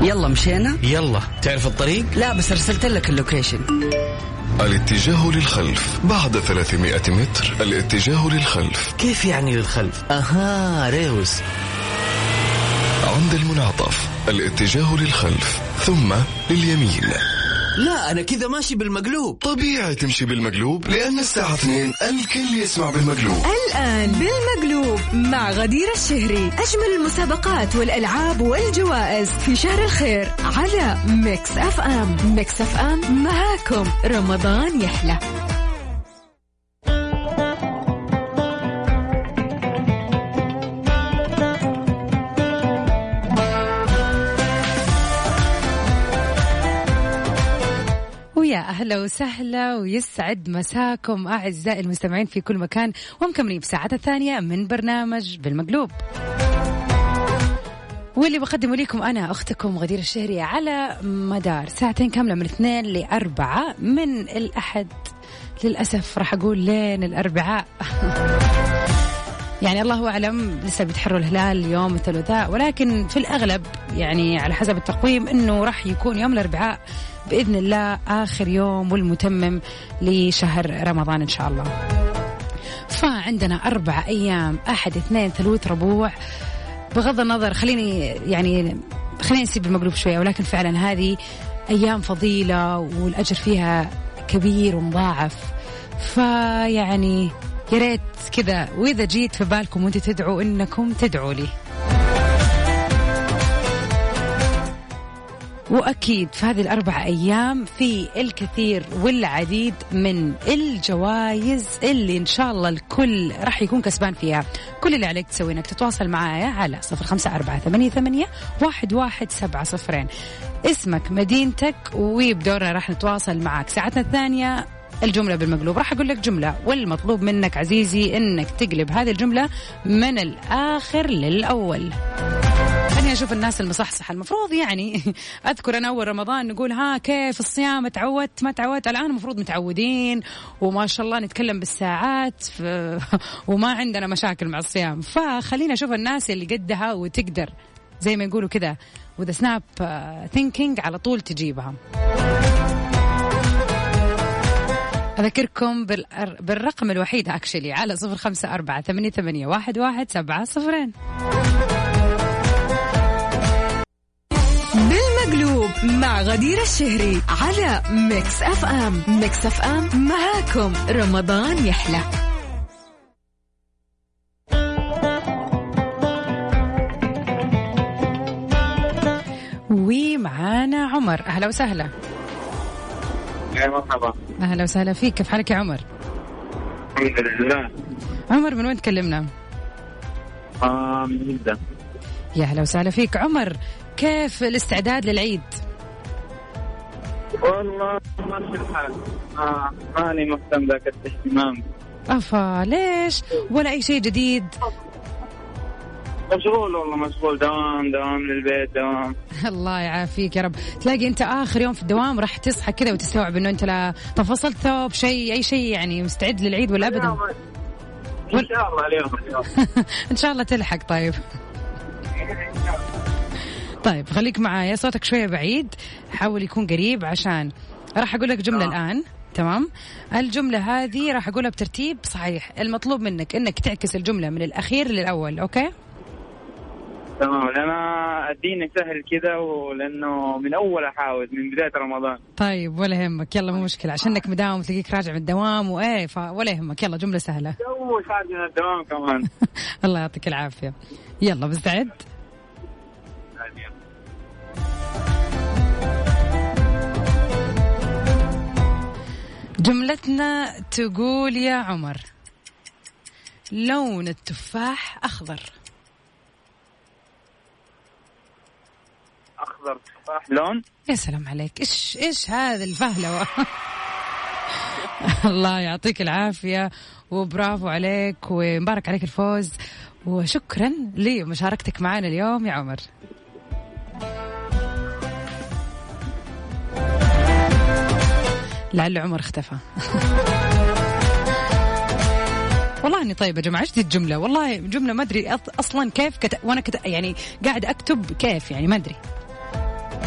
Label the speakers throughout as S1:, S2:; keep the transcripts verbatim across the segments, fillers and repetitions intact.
S1: يلا مشينا.
S2: يلا تعرف الطريق؟
S1: لا بس أرسلت لك اللوكيشن.
S3: الاتجاه للخلف بعد ثلاثمائة متر. الاتجاه للخلف.
S2: كيف يعني للخلف؟ أها ريوس.
S3: عند المنعطف الاتجاه للخلف ثم لليمين.
S2: لا أنا كذا ماشي بالمقلوب.
S3: طبيعي تمشي بالمقلوب لأن الساعة اثنين الكل يسمع بالمقلوب.
S4: الآن بالمقلوب مع غدير الشهري. أجمل المسابقات والألعاب والجوائز في شهر الخير على ميكس أف أم. ميكس أف أم معاكم رمضان يحلى.
S5: يا أهلا وسهلا ويسعد مساكم أعزائي المستمعين في كل مكان، ومكملين في ساعة الثانية من برنامج بالمقلوب، واللي بقدمه لكم أنا أختكم غدير الشهري على مدار ساعتين كاملة من اثنين لأربعة، من الأحد للأسف راح أقول لين الأربعاء. يعني الله أعلم لسه بيتحروا الهلال يوم الثلاثاء، ولكن في الأغلب يعني على حسب التقويم أنه راح يكون يوم الأربعاء بإذن الله آخر يوم والمتمم لشهر رمضان إن شاء الله. فعندنا أربع أيام، أحد اثنين ثلاث ربوع. بغض النظر خليني يعني خليني نسيب المقلوب شوية، ولكن فعلا هذه أيام فضيلة والأجر فيها كبير ومضاعف. فيعني يا ريت كذا، وإذا جيت في بالكم وانت تدعوا إنكم تدعوا لي. وأكيد في هذه الأربع أيام في الكثير والعديد من الجوائز اللي إن شاء الله الكل راح يكون كسبان فيها. كل اللي عليك تسوي إنك تتواصل معايا على صفر خمسة أربعة ثمانية ثمانية واحد واحد سبعة صفرين، اسمك مدينتك، وبدورنا راح نتواصل معاك. ساعتنا الثانية الجملة بالمقلوب، راح أقول لك جملة، والمطلوب منك عزيزي إنك تقلب هذه الجملة من الآخر للأول. خليني أشوف الناس المصحصحة. المفروض يعني أذكر أنا أول رمضان نقول ها كيف الصيام، تعودت ما تعودت، الآن المفروض متعودين وما شاء الله نتكلم بالساعات وما عندنا مشاكل مع الصيام. فخلينا أشوف الناس اللي قدها وتقدر زي ما يقولوا كذا وذا سناب ثينكينج على طول تجيبها. أذكركم بالرقم الوحيد أكشلي على صفر خمسة أربعة ثمانية ثمانية واحد واحد سبعة صفرين.
S4: بالمقلوب مع غدير الشهري على ميكس أف أم. ميكس أف أم معاكم رمضان يحلى.
S5: ومعانا عمر. أهلا وسهلا.
S6: يا مرحبا.
S5: أهلا وسهلا فيك، كيف حالك يا عمر؟
S6: الحمد لله.
S5: عمر من وين تكلمنا؟
S6: آه من جدة.
S5: يا أهلا وسهلا فيك عمر، كيف الاستعداد للعيد؟
S6: والله ماشي الحال، آه ماني مهتم ذاك الاهتمام.
S5: أفا ليش؟ ولا أي شيء جديد؟
S6: مشغول والله، مشغول، دوام دوام للبيت دوام.
S5: الله يعافيك يا رب. تلاقي أنت آخر يوم في الدوام راح تصحى كذا وتستوعب إنه أنت لا تفصلت ثوب شيء أي شيء، يعني مستعد للعيد ولا أبدا؟
S6: إن شاء الله اليوم.
S5: إن شاء الله تلحق. طيب طيب خليك معايا، صوتك شوية بعيد، حاول يكون قريب عشان راح أقول لك جملة آه. الآن تمام؟ الجملة هذه راح أقولها بترتيب صحيح. المطلوب منك إنك تعكس الجملة من الأخير للأول. أوكي
S6: تمام. أنا أديني سهل كذا، ولأنه من أول أحاول من بداية رمضان.
S5: طيب ولا يهمك، يلا مو مشكلة، عشانك مداوم تلاقيك راجع من الدوام وإيه، فولا يهمك، يلا جملة سهلة.
S6: أول خارج من الدوام كمان.
S5: الله يعطيك العافية. يلا مستعد؟ جملتنا تقول يا عمر: لون التفاح أخضر.
S6: أخضر تفاح لون؟
S5: يا سلام عليك، إيش إيش هذا الفهلوة. الله يعطيك العافية وبرافو عليك ومبارك عليك الفوز، وشكرا لمشاركتك معنا اليوم يا عمر. لعل عمر اختفى. والله اني طيبه يا جماعه، ايش دي الجمله؟ والله جمله ما ادري اصلا كيف كت... وانا كت... يعني قاعد اكتب كيف، يعني ما ادري.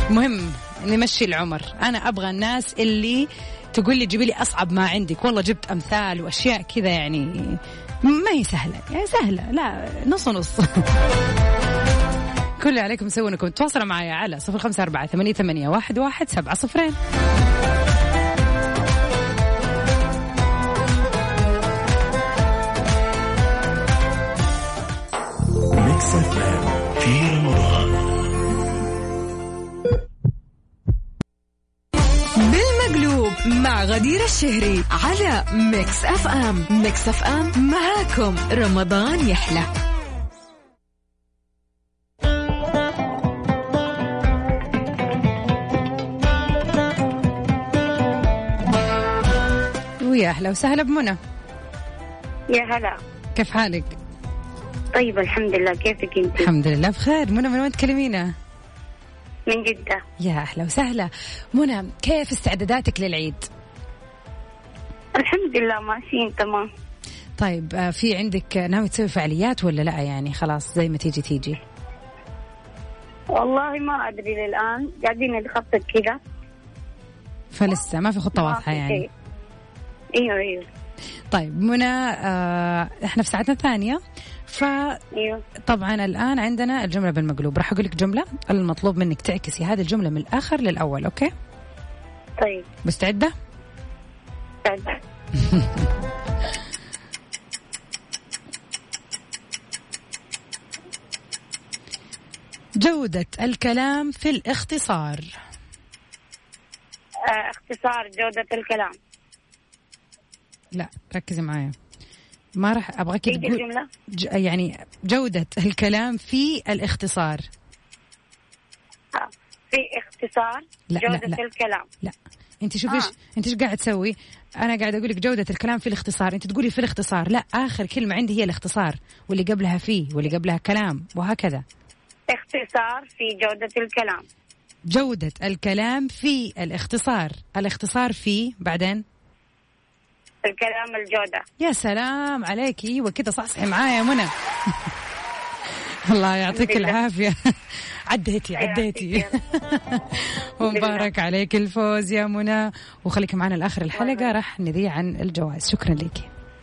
S5: المهم نمشي العمر. أنا أبغى الناس اللي تقول لي جيبي لي أصعب ما عندك. والله جبت أمثال وأشياء كذا يعني ما هي سهلة، يعني سهلة لا نص نص. كل اللي عليكم تسوون انكم تواصلوا معي على صفر خمسة أربعة ثمانية ثمانية واحد واحد سبعة صفرين.
S3: ميكس اف ام في رمضان.
S4: بالمقلوب مع غدير الشهري على ميكس اف ام. ميكس اف ام معاكم رمضان يحلى.
S5: ويا أهلا وسهلا بمنى.
S7: يا هلا،
S5: كيف حالك؟
S7: طيب الحمد لله، كيفك انت؟
S5: الحمد لله بخير. منى من وين تكلمينا؟
S7: من جدة.
S5: يا أهلا وسهلا منى، كيف استعداداتك للعيد؟
S7: الحمد لله ماشيين تمام.
S5: طيب في عندك ناوي تسوي فعاليات ولا لا؟ يعني خلاص زي ما تيجي تيجي.
S7: والله ما أدري للآن، قاعدين نخطط كذا
S5: فلسه ما في خطة واضحة يعني.
S7: ايوه ايوه.
S5: طيب منى آه احنا في ساعتنا الثانية، ف
S7: ايوه
S5: طبعا الآن عندنا الجملة بالمقلوب. راح أقول لك جملة، المطلوب منك تعكسي هذه الجملة من الآخر للأول. أوكي
S7: طيب
S5: مستعدة؟
S7: طيب.
S5: جودة الكلام في الاختصار.
S7: آه اختصار جودة الكلام.
S5: لا ركزي معايا، ما راح أبغاك
S7: تقول
S5: تقول ج... يعني جودة الكلام في الاختصار.
S7: آه. في اختصار
S5: لا
S7: جودة
S5: لا لا.
S7: الكلام.
S5: لا انت شوفي ايش آه. انت ايش قاعد تسوي؟ انا قاعد اقول لك جودة الكلام في الاختصار، انت تقولي في الاختصار. لا، اخر كلمة عندي هي الاختصار، واللي قبلها فيه، واللي قبلها كلام، وهكذا.
S7: اختصار في جودة الكلام.
S5: جودة الكلام في الاختصار. الاختصار في بعدين
S7: الكلام الجودة.
S5: يا سلام عليكي، وكذا صحصحي معايا يا منى. الله يعطيك العافية. عديتي عديتي. ومبارك عليك الفوز يا منى، وخليك معنا لآخر الحلقة راح نذيع عن الجوائز. شكرا لك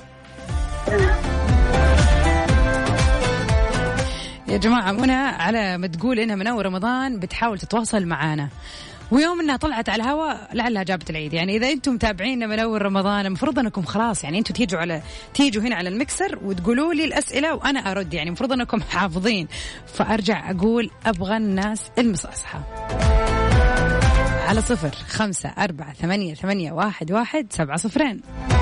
S5: يا جماعة. منى على ما تقول إنها من أول رمضان بتحاول تتواصل معانا، ويوم انها طلعت على الهواء لعلها جابت العيد. يعني اذا انتم متابعينا من اول رمضان المفروض انكم خلاص يعني انتم تيجوا على تيجوا هنا على المكسر وتقولوا لي الاسئله وانا ارد، يعني المفروض انكم حافظين. فارجع اقول ابغى الناس المصحصحه على صفر خمسة أربعة ثمانية ثمانية واحد واحد سبعة صفرين.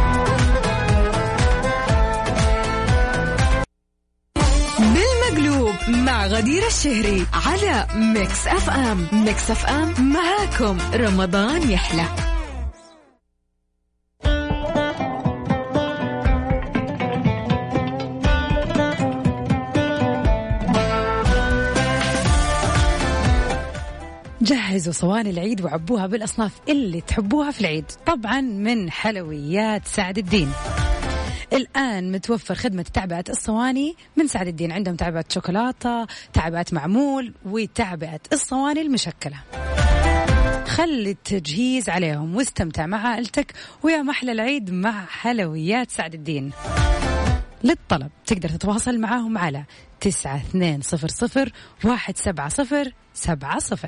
S4: بالمقلوب مع غدير الشهري على ميكس اف ام. ميكس اف ام معاكم رمضان يحلى.
S5: جهزوا صواني العيد وعبوها بالأصناف اللي تحبوها في العيد، طبعا من حلويات سعد الدين. الآن متوفر خدمة تعبئة الصواني من سعد الدين. عندهم تعبئة شوكولاتة، تعبئة معمول، وتعبئة الصواني المشكلة. خلي التجهيز عليهم واستمتع مع عائلتك ويا محلى العيد مع حلويات سعد الدين. للطلب تقدر تتواصل معاهم على تسعة اثنين صفر صفر واحد سبعة صفر سبعة صفر.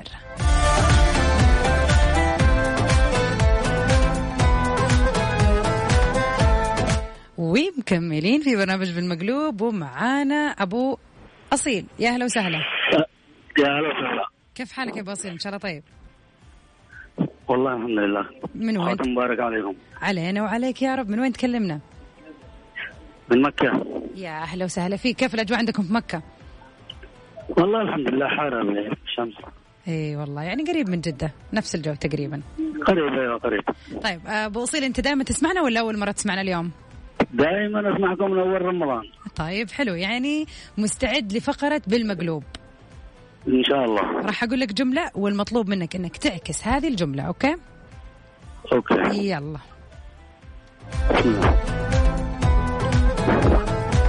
S5: ومكملين في برنامج بالمقلوب، ومعانا أبو أصيل. يا هلا وسهلا.
S8: يا هلا وسهلا.
S5: كيف حالك يا أبو أصيل؟ إن شاء الله طيب.
S8: والله الحمد لله.
S5: من وين؟
S8: مبارك عليكم.
S5: علينا وعليك يا رب. من وين تكلمنا؟
S8: من مكة.
S5: يا أهلا وسهلا فيك. كيف الأجواء عندكم في مكة؟
S8: والله الحمد لله حارة من الشمس.
S5: اي والله يعني قريب من جدة، نفس الجو تقريبا.
S8: قريب ايوه قريب.
S5: طيب أبو أصيل، أنت دائما تسمعنا ولا أول مرة تسمعنا اليوم؟
S8: دائما أسمعكم من أول رمضان.
S5: طيب حلو، يعني مستعد لفقرة بالمقلوب
S8: إن شاء الله.
S5: راح أقول لك جملة والمطلوب منك إنك تعكس هذه الجملة. أوكي
S8: أوكي
S5: يلا.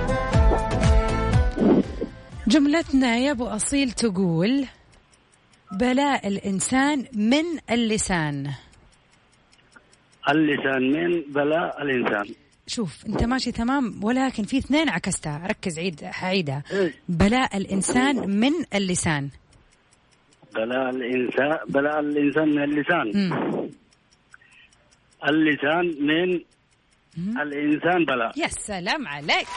S5: جملتنا يا أبو أصيل تقول: بلاء الإنسان من اللسان.
S8: اللسان من بلاء الإنسان.
S5: شوف أنت ماشي تمام، ولكن في اثنين عكستها. ركز، عيد حعيدها. بلاء الإنسان من اللسان.
S8: بلاء الإنسان بلاء الإنسان من اللسان. م. اللسان من م. الإنسان بلاء.
S5: يا سلام عليك.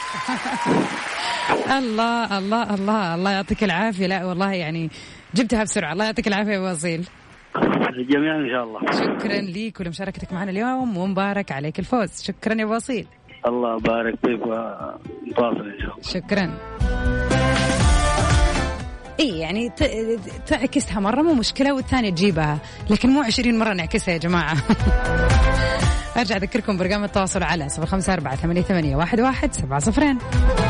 S5: الله الله الله الله يعطيك العافية. لا والله يعني جبتها بسرعة. الله يعطيك العافية يا وصيل.
S8: الجميع إن شاء الله.
S5: شكرا ليك ولمشاركتك معنا اليوم، ومبارك عليك الفوز. شكرا يا وصيل.
S8: الله بارك فيك ونتواصل إن شاء الله.
S5: شكرا. إيه يعني تعكسها مرة مو مشكلة، والثانية تجيبها، لكن مو عشرين مرة نعكسها يا جماعة. أرجع أذكركم برقم التواصل على صفر خمسة أربعة ثمانية ثمانية واحد واحد سبعة صفرين.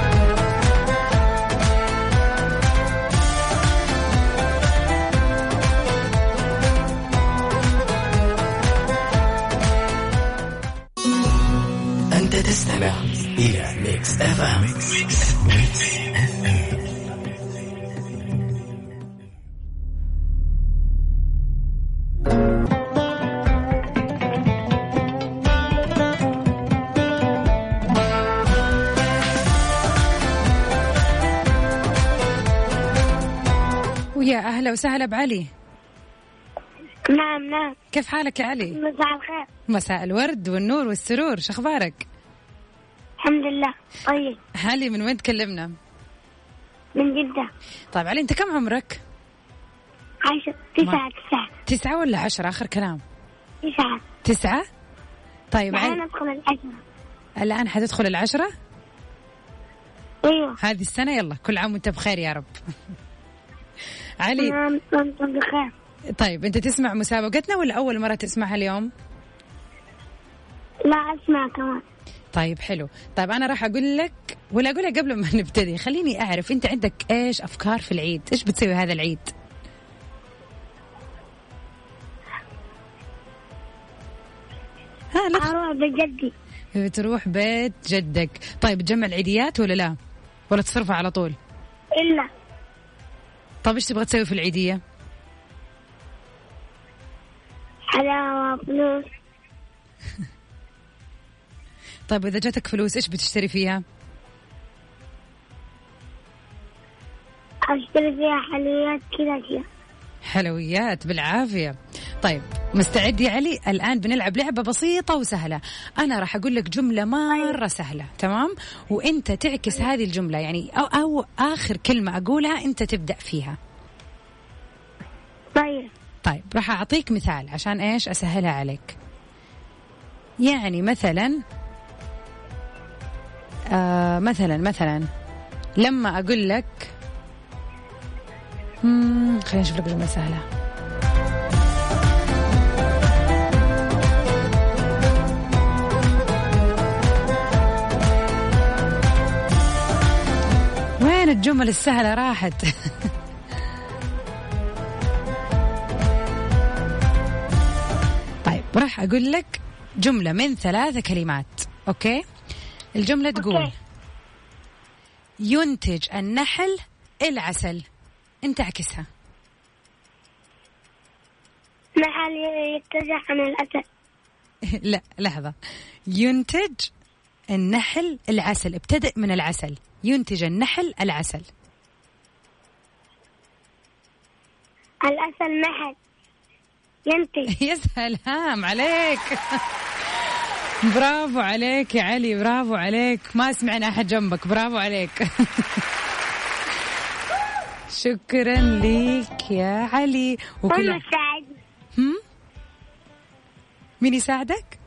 S2: أنت تستمع إلى ميكس إف إم.
S5: ويا أهلا وسهلا بعلي.
S7: نعم نعم.
S5: كيف حالك يا علي؟
S7: مساء الخير.
S5: مساء الورد والنور والسرور، شو أخبارك؟
S7: الحمد لله طيب.
S5: علي من وين تكلمنا؟
S7: من جدة.
S5: طيب علي أنت كم عمرك؟
S7: عشرة. تسعة. تسعة
S5: تسعة ولا عشرة آخر كلام؟
S7: تسعة.
S5: تسعة. طيب
S7: الآن أدخل العشرة.
S5: الآن حتدخل العشرة؟
S7: أيوة
S5: هذه السنة. يلا كل عام وأنت بخير يا رب. علي
S7: نعم أنت بخير.
S5: طيب أنت تسمع مسابقتنا ولا أول مرة تسمعها اليوم؟
S7: لا أسمع كمان.
S5: طيب حلو. طيب أنا راح أقول لك، ولا أقول لك قبل ما نبتدي خليني أعرف أنت عندك إيش أفكار في العيد؟ إيش بتسوي هذا العيد؟
S7: ها لا أروح بجدي.
S5: بتروح بيت جدك. طيب تجمع العيديات ولا لا؟ ولا تصرفها على طول؟
S7: إلا.
S5: طيب إيش تبغى تسوي في العيدية؟
S7: حلاوة فلوس.
S5: طيب إذا جاتك فلوس إيش بتشتري فيها؟
S7: أشتري فيها حلويات كذا كذا.
S5: حلويات بالعافية. طيب مستعد يا علي؟ الآن بنلعب لعبة بسيطة وسهلة. أنا راح أقول لك جملة مرة سهلة، تمام؟ وأنت تعكس هذه الجملة، يعني أو, أو آخر كلمة أقولها أنت تبدأ فيها.
S7: طيب
S5: طيب راح أعطيك مثال عشان إيش أسهلها عليك. يعني مثلا آه مثلا مثلا لما أقول لك مم... خلينا نشوف لك جملة سهلة. وين الجمل السهلة راحت؟ طيب راح أقول لك جملة من ثلاثة كلمات. أوكي؟ الجملة تقول أوكي. ينتج النحل العسل. أنت عكسها.
S7: نحل يتجه عن الأسد.
S5: لا لحظة. ينتج النحل العسل. ابتدأ من العسل. ينتج النحل العسل.
S7: العسل نحل ينتج.
S5: يا سلام عليك. برافو عليك يا علي، برافو عليك. ما سمعنا أحد جنبك، برافو عليك. شكرا ليك يا علي.
S7: وكل يساعدني.
S5: هم؟ مين يساعدك؟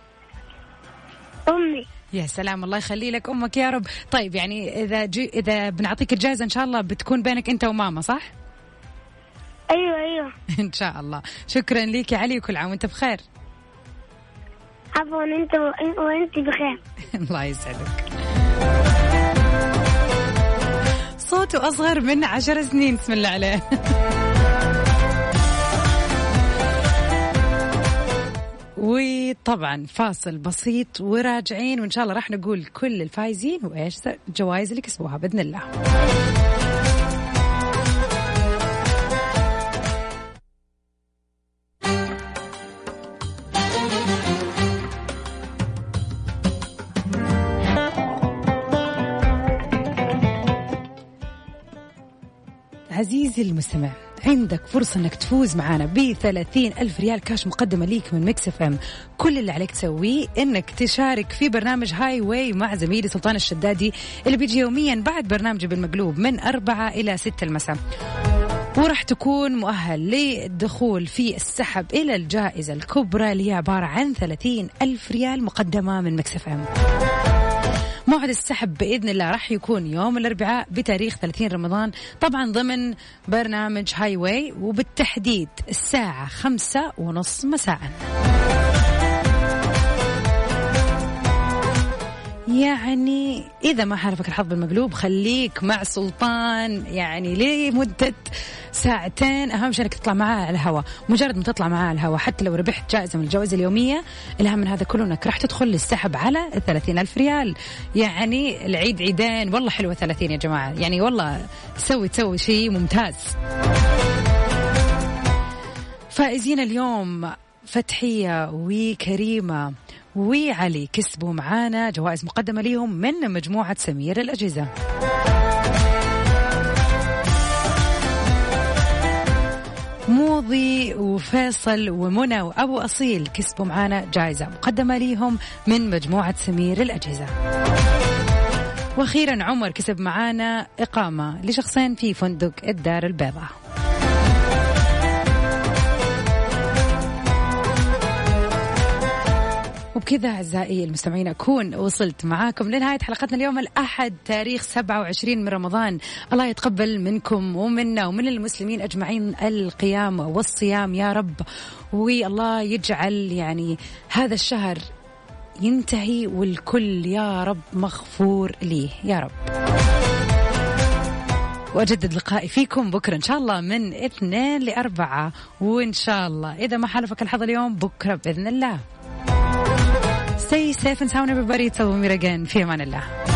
S7: أمي.
S5: يا سلام، الله يخلي لك أمك يا رب. طيب يعني إذا جي إذا بنعطيك الجائزة إن شاء الله بتكون بينك أنت وماما، صح؟
S7: أيوة أيوة
S5: إن شاء الله. شكرا ليك يا علي وكل عام وأنت بخير.
S7: عفوا أنت وأنت بخير.
S5: الله يسعدك. صوته أصغر من عشر سنين، بسم الله عليه. وطبعا فاصل بسيط وراجعين، وإن شاء الله راح نقول كل الفايزين وإيش الجوائز اللي كسبوها بإذن الله. عزيزي المستمع، عندك فرصة أنك تفوز معنا بثلاثين ألف ريال كاش مقدمة ليك من ميكس اف ام. كل اللي عليك تسويه أنك تشارك في برنامج هاي واي مع زميلي سلطان الشدادي اللي بيجي يوميا بعد برنامج بالمقلوب من أربعة إلى ستة المساء، ورح تكون مؤهل للدخول في السحب إلى الجائزة الكبرى اللي هي عبارة عن ثلاثين ألف ريال مقدمة من ميكس اف ام. موعد السحب بإذن الله راح يكون يوم الأربعاء بتاريخ ثلاثين رمضان، طبعا ضمن برنامج هاي واي، وبالتحديد الساعة خمسة ونص مساء. يعني إذا ما حالفك الحظ بالمقلوب خليك مع سلطان يعني لمدة ساعتين، أهم شيء أنك تطلع معاه على الهواء. مجرد ما تطلع معاه على الهواء حتى لو ربحت جائزة من الجوائز اليومية، الأهم من هذا كله أنك راح تدخل للسحب على الثلاثين ألف ريال. يعني العيد عيدين، والله حلوة ثلاثين يا جماعة، يعني والله تسوي تسوي شيء ممتاز. فائزين اليوم فتحية وكريمة وعلي كسبوا معانا جوائز مقدمة ليهم من مجموعة سمير الأجهزة. موضي وفيصل ومنى وأبو أصيل كسبوا معانا جائزة مقدمة ليهم من مجموعة سمير الأجهزة. وأخيرا عمر كسب معانا إقامة لشخصين في فندق الدار البيضاء. وبكذا أعزائي المستمعين أكون وصلت معاكم لنهاية حلقتنا اليوم الأحد تاريخ سبعة وعشرين من رمضان. الله يتقبل منكم ومنا ومن المسلمين أجمعين القيام والصيام يا رب، والله يجعل يعني هذا الشهر ينتهي والكل يا رب مغفور ليه يا رب. وأجدد لقائي فيكم بكرة إن شاء الله من اثنين لأربعة، وإن شاء الله إذا ما حالفك الحظ اليوم بكرة بإذن الله. Stay safe and sound everybody. It's Almira again. في أمان الله.